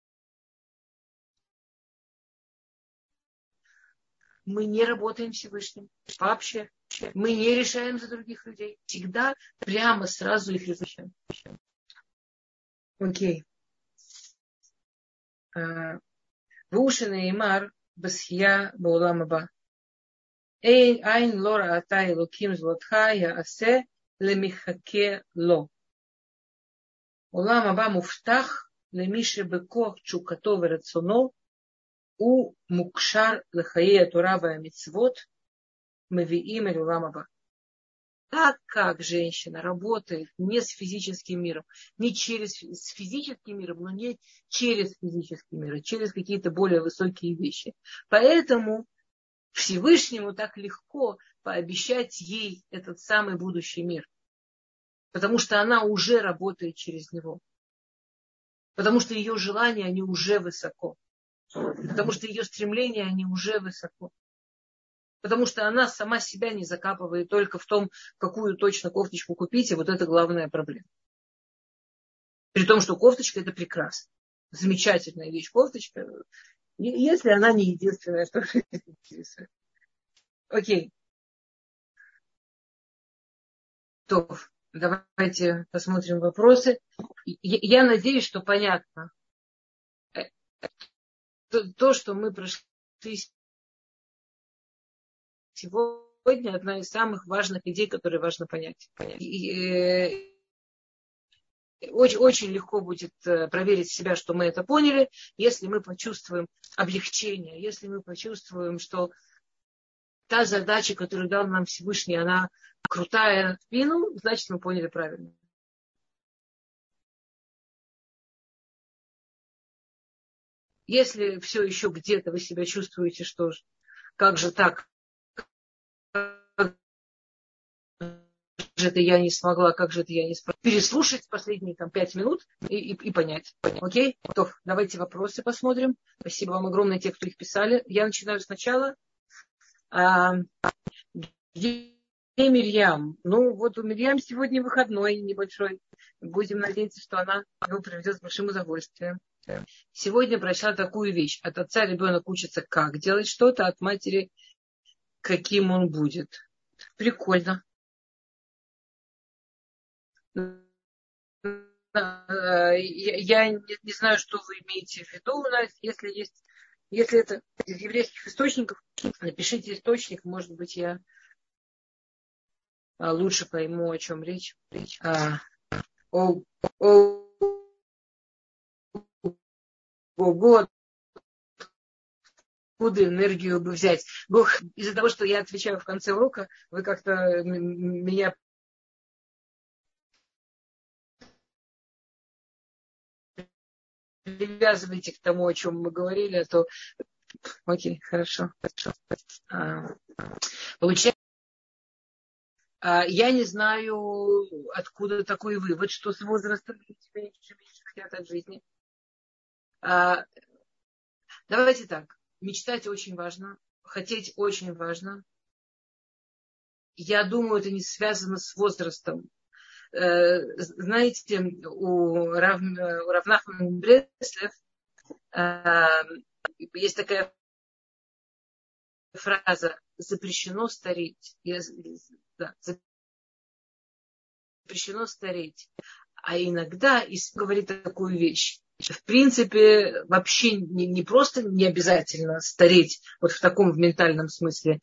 Speaker 1: Мы не работаем Всевышним. Вообще. Мы не решаем за других людей. Всегда прямо сразу их изучаем. Окей. Вушина Имар Басхия Баулам Аба. Айн лора атай луким злотха я асе лемихаке ло. Улам Аба муфтах лемише бекох чукато верацоно у мукшар лехае тураба мицвот мавиим эль улам Аба. Так как женщина работает не с физическим миром, не с физическим миром, но не через физический мир, а через какие-то более высокие вещи. Поэтому Всевышнему так легко пообещать ей этот самый будущий мир. Потому что она уже работает через него. Потому что ее желания, они уже высоко. Потому что ее стремления, они уже высоко. Потому что она сама себя не закапывает только в том, какую точно кофточку купить, и вот это главная проблема. При том, что кофточка это прекрасно. Замечательная вещь кофточка, если она не единственная, что интересует. Окей. То, давайте посмотрим вопросы. Я надеюсь, что понятно. То, что мы прошли сегодня, одна из самых важных идей, которые важно понять. Очень, очень легко будет проверить себя, что мы это поняли, если мы почувствуем облегчение, если мы почувствуем, что та задача, которую дал нам Всевышний, она крутая в спину, значит, мы поняли правильно. Если все еще где-то вы себя чувствуете, что как же так, как же это я не смогла, как же это я не смогла. Переслушать последние 5 минут и понять. Окей? То, давайте вопросы посмотрим. Спасибо вам огромное, те, кто их писали. Я начинаю сначала. Где Мирьям? Ну, вот у Мирьям сегодня выходной небольшой. Будем надеяться, что она его проведет с большим удовольствием. Сегодня прочла такую вещь. От отца ребенок учится, как делать что-то, от матери, каким он будет. Прикольно. Я не знаю, что вы имеете в виду у нас. Если это из еврейских источников, напишите источник, может быть, я лучше пойму, о чем речь. Ого, откуда энергию бы взять? Бог, из-за того, что я отвечаю в конце урока, вы как-то меня привязываете к тому, о чем мы говорили, а то... Окей, хорошо. Получается, я не знаю, откуда такой вывод, что с возрастом люди меньше хотят от жизни. Давайте так. Мечтать очень важно. Хотеть очень важно. Я думаю, это не связано с возрастом. Знаете, у Рав Нахман Бреслев есть такая фраза: запрещено стареть. Запрещено стареть. А иногда говорит такую вещь. В принципе, вообще не просто не обязательно стареть вот в таком в ментальном смысле,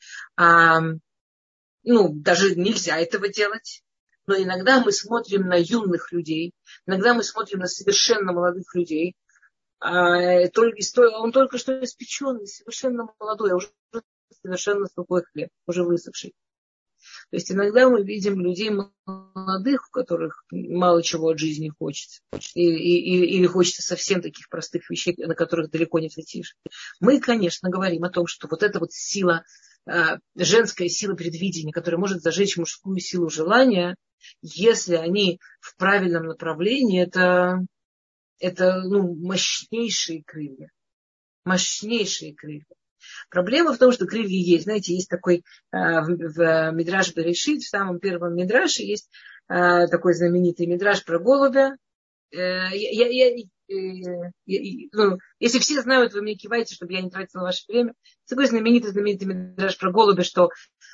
Speaker 1: даже нельзя этого делать. Но иногда мы смотрим на юных людей, иногда мы смотрим на совершенно молодых людей. Он только что испеченный, совершенно молодой, а уже совершенно сухой хлеб, уже высохший. То есть иногда мы видим людей молодых, у которых мало чего от жизни хочется. Или хочется совсем таких простых вещей, на которых далеко не взлетишь. Мы, конечно, говорим о том, что вот эта вот сила, женская сила предвидения, которая может зажечь мужскую силу желания, если они в правильном направлении, это мощнейшие крылья. Мощнейшие крылья. Проблема в том, что крылья есть. Знаете, есть такой в Мидраш Берешит, в самом первом Мидраше есть такой знаменитый Мидраш про голубя. Если все знают, вы мне киваете, чтобы я не тратила ваше время. Такой знаменитый Мидраш про голубя, что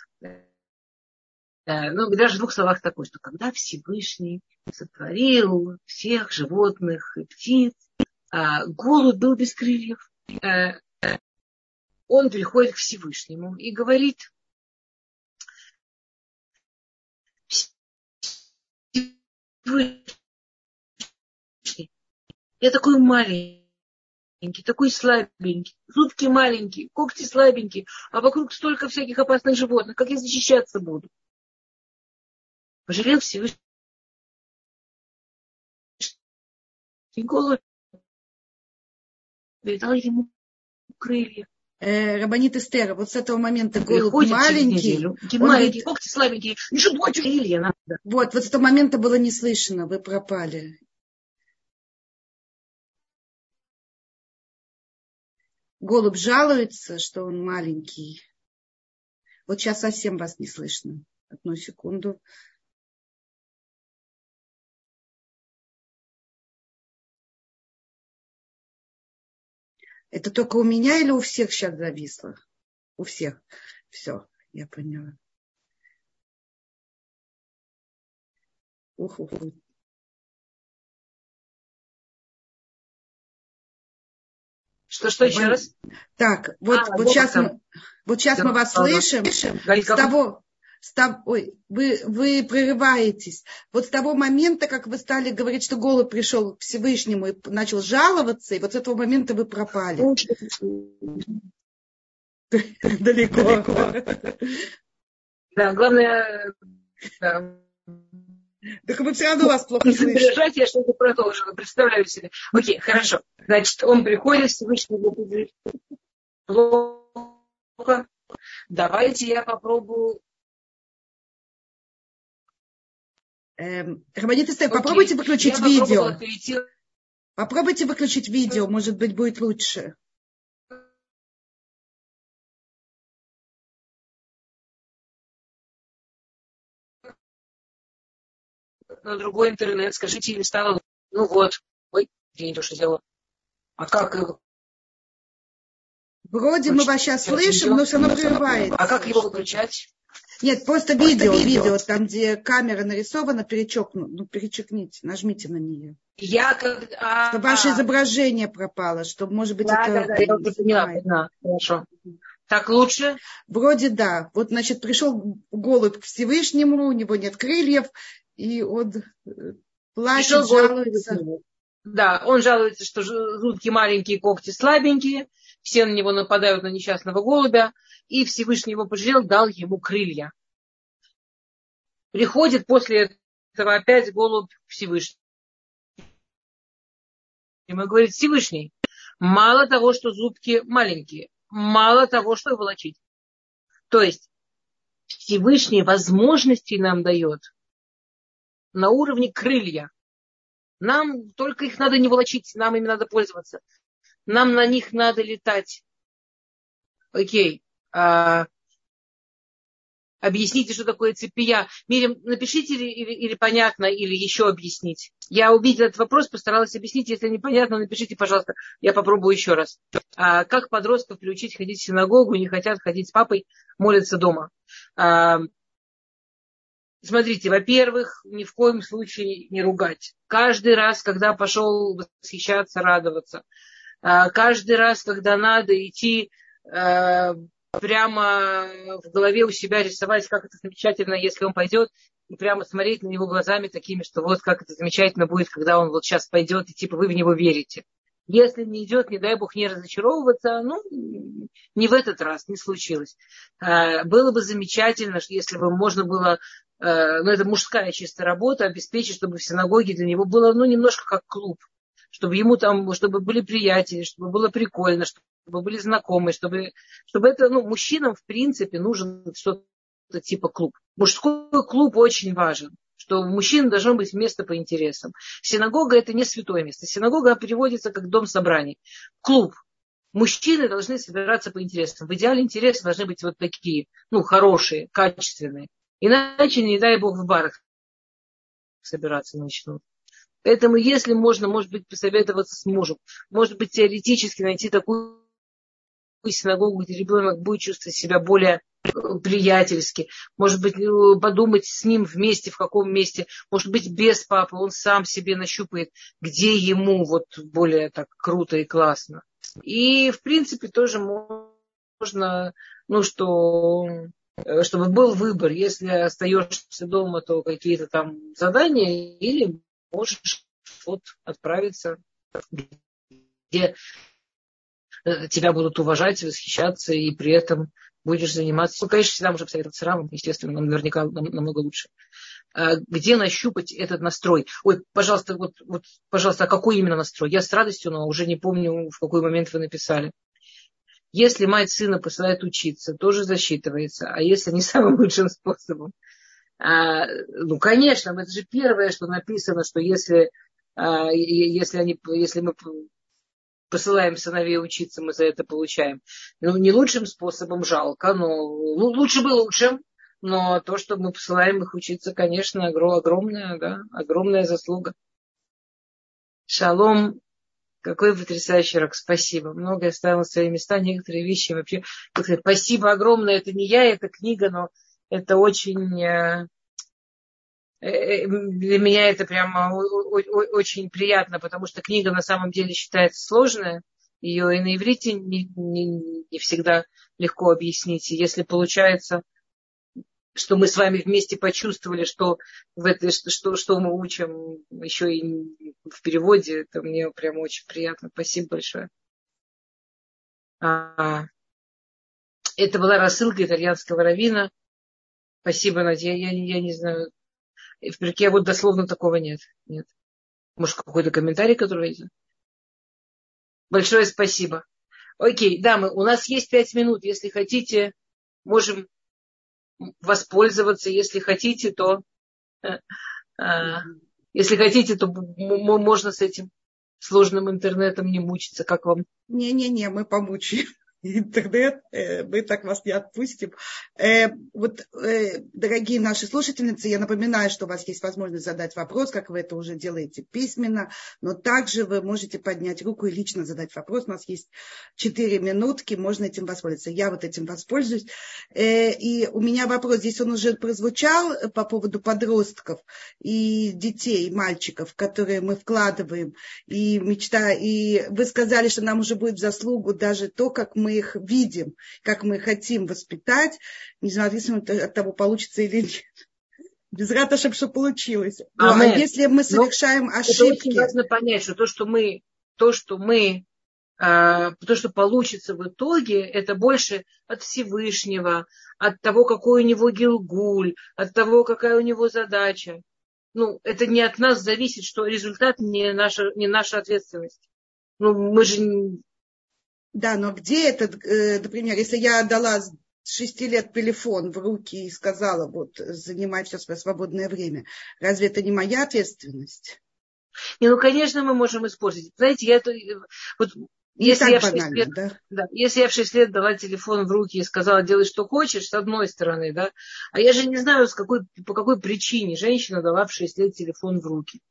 Speaker 1: Мидраш в двух словах такой, что когда Всевышний сотворил всех животных и птиц, голубь был без крыльев. Он приходит к Всевышнему и говорит: Всевышний, я такой маленький, такой слабенький, зубки маленькие, когти слабенькие, а вокруг столько всяких опасных животных, как я защищаться буду? Пожалел Всевышний голубь и дал ему крылья.
Speaker 2: Рабанит Эстер, вот с этого момента голубь
Speaker 1: Приходит
Speaker 2: маленький.
Speaker 1: Маленькие, когти слабенькие, ничего больше крылья надо.
Speaker 2: Вот с этого момента было не слышно, вы пропали. Голубь жалуется, что он маленький. Вот сейчас совсем вас не слышно. Одну секунду. Это только у меня или у всех сейчас зависло? У всех. Все, я поняла. Ух-ух-ух.
Speaker 1: Что еще раз?
Speaker 2: Так, вот сейчас мы вас слышим. Вы прерываетесь. Вот с того момента, как вы стали говорить, что голубь пришел к Всевышнему и начал жаловаться, и вот с этого момента вы пропали. Далеко.
Speaker 1: Да, главное...
Speaker 2: Так мы все равно вас плохо слышим.
Speaker 1: Я что-то продолжила, представляю себе. Окей, хорошо. Значит, он приходит, Всевышний говорит: плохо. Давайте я попробую.
Speaker 2: Рабанит Эстер, попробуйте выключить видео. Попробуйте выключить видео, может быть, будет лучше.
Speaker 1: На другой интернет, скажите, или стало... Ну вот. Ой, я не то, что сделала. А как его?
Speaker 2: Вроде мы вас сейчас слышим, но все равно прерывается.
Speaker 1: А как его выключать?
Speaker 2: Нет, просто видео, там, где камера нарисована, перечеркните, нажмите на нее. Чтобы ваше изображение пропало, чтобы, может быть, это...
Speaker 1: я уже поняла. Хорошо. Так лучше?
Speaker 2: Вроде да. Вот, значит, пришел голубь к Всевышнему, у него нет крыльев, и он плачет, жалуется.
Speaker 1: Да, он жалуется, что зубки маленькие, когти слабенькие, все на него нападают, на несчастного голубя, и Всевышний его пожалел, дал ему крылья. Приходит после этого опять голубь к Всевышнему. И говорит: Всевышний, мало того, что зубки маленькие, мало того, что волочить. То есть Всевышний возможности нам дает на уровне крылья. Нам только их надо не волочить, нам ими надо пользоваться. Нам на них надо летать. Окей. Объясните, что такое цепия. Мирим, напишите или понятно, или еще объяснить. Я увидела этот вопрос, постаралась объяснить. Если непонятно, напишите, пожалуйста. Я попробую еще раз. Как подростков приучить ходить в синагогу, не хотят ходить с папой, молятся дома. Смотрите, во-первых, ни в коем случае не ругать. Каждый раз, когда пошел восхищаться, радоваться. Каждый раз, когда надо идти прямо в голове у себя рисовать, как это замечательно, если он пойдет, и прямо смотреть на него глазами такими, что вот как это замечательно будет, когда он вот сейчас пойдет, и типа вы в него верите. Если не идет, не дай бог, не разочаровываться, не в этот раз, не случилось. Было бы замечательно, если бы можно было, это мужская чистая работа, обеспечить, чтобы в синагоге для него было, немножко как клуб. Чтобы ему там, чтобы были приятели, чтобы было прикольно, чтобы были знакомые, чтобы это, мужчинам в принципе нужен что-то типа клуб. Мужской клуб очень важен, что у мужчин должно быть место по интересам. Синагога — это не святое место. Синагога переводится как дом собраний. Клуб. Мужчины должны собираться по интересам. В идеале интересы должны быть вот такие, хорошие, качественные. Иначе, не дай бог, в барах собираться начнут. Поэтому, если можно, может быть, посоветоваться с мужем, может быть, теоретически найти такую синагогу, где ребенок будет чувствовать себя более приятельски, может быть, подумать с ним вместе, в каком месте, может быть, без папы, он сам себе нащупает, где ему вот более так круто и классно. И, в принципе, тоже можно, чтобы был выбор. Если остаешься дома, то какие-то там задания, или можешь отправиться, где тебя будут уважать, восхищаться, и при этом будешь заниматься. Конечно, всегда можно посоветоваться с Равом, естественно, наверняка намного лучше. Где нащупать этот настрой? Ой, пожалуйста, пожалуйста, а какой именно настрой? Я с радостью, но уже не помню, в какой момент вы написали. Если мать сына посылает учиться, тоже засчитывается. А если не самым лучшим способом? Конечно, это же первое, что написано, что если мы посылаем сыновей учиться, мы за это получаем. Не лучшим способом, жалко, но лучше бы лучшим. Но то, что мы посылаем их учиться, конечно, огромная заслуга. Шалом. Какой потрясающий урок. Спасибо. Многое ставило на свои места. Некоторые вещи вообще... Спасибо огромное. Это не я, это книга, но это очень... Для меня это прямо очень приятно, потому что книга на самом деле считается сложная. Ее и на иврите не всегда легко объяснить. И если получается, что мы с вами вместе почувствовали, что мы учим еще и в переводе, это мне прям очень приятно. Спасибо большое. Это была рассылка итальянского раввина. Спасибо, Надя. Я не знаю. В перке вот дословно такого нет. Нет. Может, какой-то комментарий, который есть? Большое спасибо. Окей, дамы, у нас есть 5 минут. Если хотите, можем воспользоваться. Если хотите, то можно с этим сложным интернетом не мучиться. Как вам?
Speaker 2: Не, мы помучаем. Интернет, мы так вас не отпустим. Дорогие наши слушательницы, я напоминаю, что у вас есть возможность задать вопрос, как вы это уже делаете письменно, но также вы можете поднять руку и лично задать вопрос. У нас есть 4 минутки, можно этим воспользоваться. Я этим воспользуюсь. И у меня вопрос, здесь он уже прозвучал по поводу подростков и детей, и мальчиков, которые мы вкладываем, и вы сказали, что нам уже будет в заслугу даже то, как мы их видим, как мы хотим воспитать, независимо от того, получится или нет. Без раташем, что получилось. А если мы совершаем ошибки...
Speaker 1: Это очень важно понять, что то, что получится в итоге, это больше от Всевышнего, от того, какой у него гилгуль, от того, какая у него задача. Это не от нас зависит, что результат не наша ответственность. Мы же...
Speaker 2: Да, но где это, например, если я дала с 6 лет телефон в руки и сказала, занимай все свое свободное время, разве это не моя ответственность?
Speaker 1: Конечно, мы можем использовать. Знаете, если я в 6 лет дала телефон в руки и сказала, делай, что хочешь, с одной стороны, да, а я же не знаю, по какой причине женщина дала в 6 лет телефон в руки.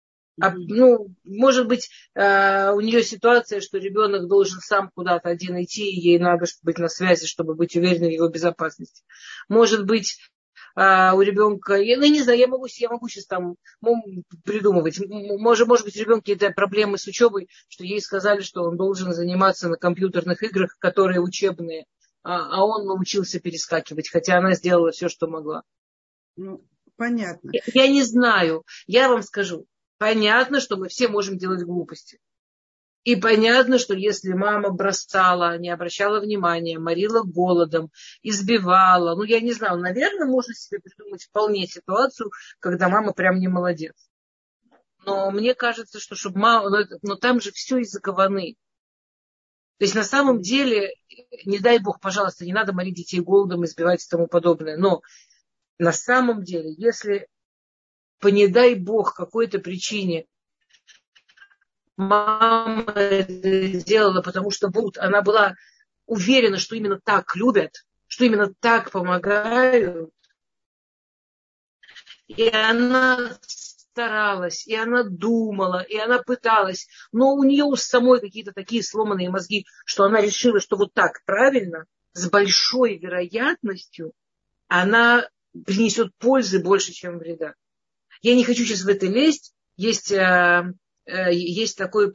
Speaker 1: Может быть, у нее ситуация, что ребенок должен сам куда-то один идти, и ей надо быть на связи, чтобы быть уверенной в его безопасности. Может быть, у ребенка, я не знаю, я могу сейчас там придумывать. Может быть, у ребенка какие-то проблемы с учебой, что ей сказали, что он должен заниматься на компьютерных играх, которые учебные, а он научился перескакивать, хотя она сделала все, что могла.
Speaker 2: Понятно.
Speaker 1: Я не знаю, я вам скажу. Понятно, что мы все можем делать глупости. И понятно, что если мама бросала, не обращала внимания, морила голодом, избивала, я не знаю, наверное, можно себе придумать вполне ситуацию, когда мама прям не молодец. Но мне кажется, что чтобы мама... Но там же все из-за гованы. То есть на самом деле, не дай бог, пожалуйста, не надо морить детей голодом, избивать и тому подобное. Но на самом деле, если по не дай бог какой-то причине Мама это сделала, потому что она была уверена, что именно так любят, что именно так помогают. И она старалась, и она думала, и она пыталась. Но у нее у самой какие-то такие сломанные мозги, что она решила, что вот так правильно, с большой вероятностью она принесет пользы больше, чем вреда. Я не хочу сейчас в это лезть. Есть такой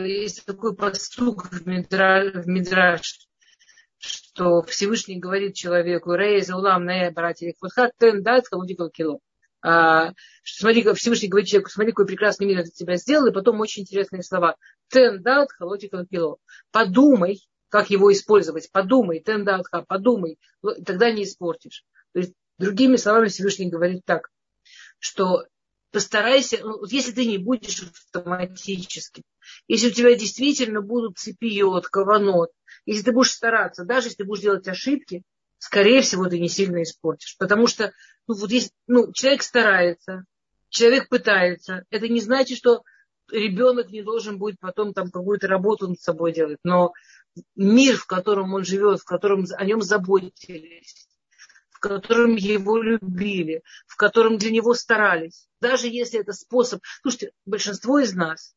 Speaker 1: пастух в Мидраш, что Всевышний говорит человеку: «Рей заулам не барати лихвотха тен дат халудикал кило». Смотри, Всевышний говорит человеку: смотри, какой прекрасный мир я для тебя сделал, и потом очень интересные слова. Тен дат халудикал кило. Подумай, как его использовать. Подумай, тен дат ха, подумай, тогда не испортишь. То есть, другими словами, Всевышний говорит так, что постарайся, если ты не будешь автоматически, если у тебя действительно будут цепиот, каванот, если ты будешь стараться, даже если ты будешь делать ошибки, скорее всего, ты не сильно испортишь. Потому что человек старается, человек пытается. Это не значит, что ребенок не должен будет потом там какую-то работу над собой делать. Но мир, в котором он живет, в котором о нем заботились, в котором его любили, в котором для него старались. Даже если это способ... Слушайте, большинство из нас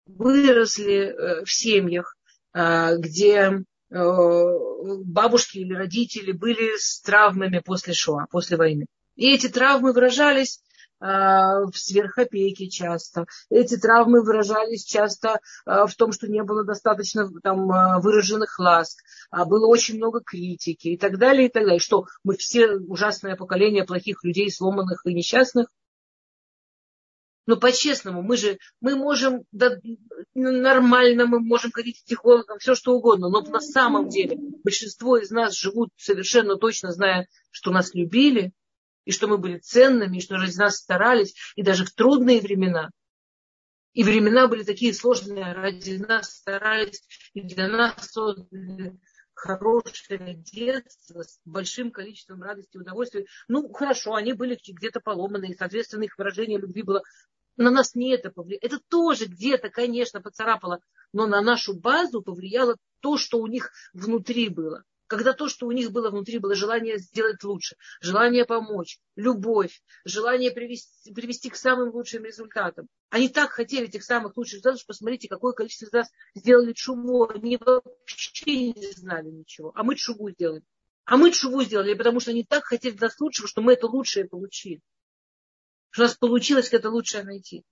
Speaker 1: выросли в семьях, где бабушки или родители были с травмами после Шоа, после войны. И эти травмы выражались в сверхопеке часто. Эти травмы выражались часто в том, что не было достаточно там выраженных ласк, было очень много критики и так далее, и так далее. Что мы все ужасное поколение плохих людей, сломанных и несчастных? Но по-честному, мы можем, да, нормально, мы можем ходить к психологам, все что угодно, но на самом деле большинство из нас живут совершенно точно, зная, что нас любили, и что мы были ценными, и что ради нас старались, и даже в трудные времена. И времена были такие сложные, ради нас старались, и для нас создали хорошее детство с большим количеством радости и удовольствия. Хорошо, они были где-то поломаны, и, соответственно, их выражение любви было... На нас не это повлияло. Это тоже где-то, конечно, поцарапало, но на нашу базу повлияло то, что у них внутри было. Когда то, что у них было внутри, было желание сделать лучше, желание помочь, любовь, желание привести к самым лучшим результатам. Они так хотели этих самых лучших результатов, что посмотрите, какое количество из нас сделали тшуву. Они вообще не знали ничего. А мы тшуву сделали. Потому что они так хотели нас лучшего, что мы это лучшее получили. Что у нас получилось это лучшее найти.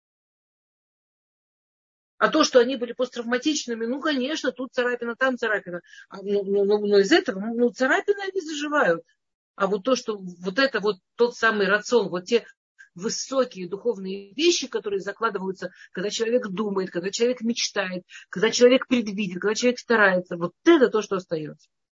Speaker 1: А то, что они были посттравматичными, конечно, тут царапина, там царапина. Но из этого, царапины они заживают. А вот то, что это тот самый рацион, вот те высокие духовные вещи, которые закладываются, когда человек думает, когда человек мечтает, когда человек предвидит, когда человек старается, вот это то, что остается.